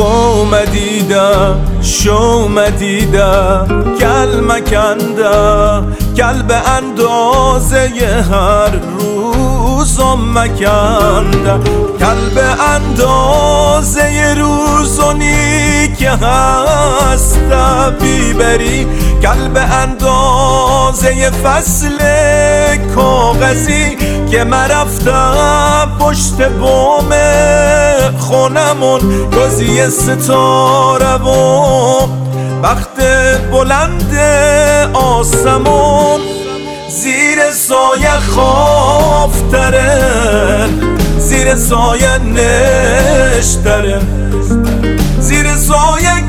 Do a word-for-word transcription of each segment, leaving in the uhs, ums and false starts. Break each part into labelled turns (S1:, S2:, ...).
S1: خو مدیده شو مدیده کل مکنده کل به اندازه هر روزم مکنده کل به اندازه روزونی که هسته بیبری کل به اندازه فصل کاغذی که من رفته پشت بام خونمون گازی ستاره و وقت بلند آسمون زیر سایه خافتره زیر سایه نشتره زیر سایه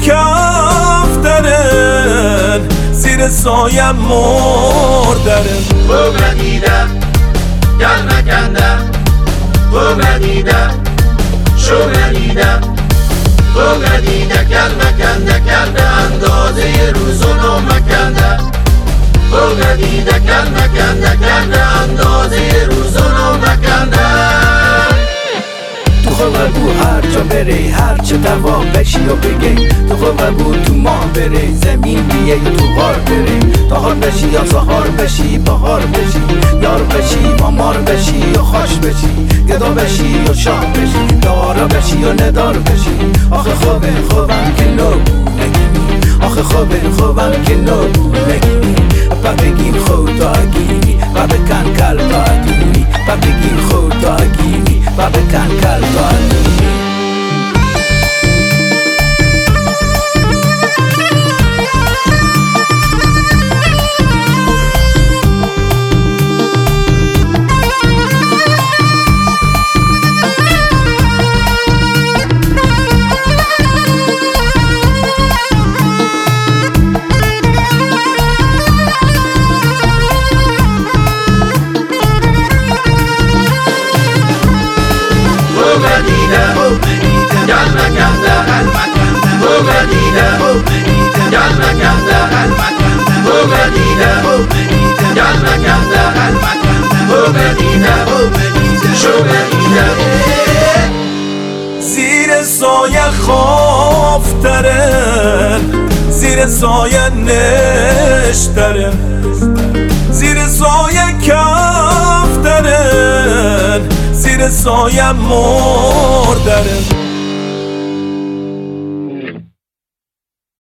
S1: کفتره زیر سایه مردره
S2: خو مدیده گل مکنده خو مدیده شو مدیده خو مدیده کل مکنده کل به اندازه روزونو مکنده خو مدیده کل مکنده کل به اندازه روزونو مکنده
S3: تو خواه بو هر جا بره هر چه دوام بشی و بگی تو خواه بو تو ماه بره زمین بیه یا تو غار بره تا هار بشی یا سهار بشی بهار بشی یار بشی و مار بشی یا خوش بشی گدا بشی یا شاه بشی دارا بشی یا ندار بشی آخه خوبه خوبم که نو نگینی آخه خوبه خوبم که نو نگینی با بگین خود آگینی با بکن کل آگینی با بگین خود آگینی با بکن کل آگینی
S2: گل مکنده خو مدیده گل مکنده خو مدیده گل مکنده خو مدیده شو مدیده
S1: زیر سایه خافتره زیر سایه نشتره زیر سایه کفتره زیر سایه مردره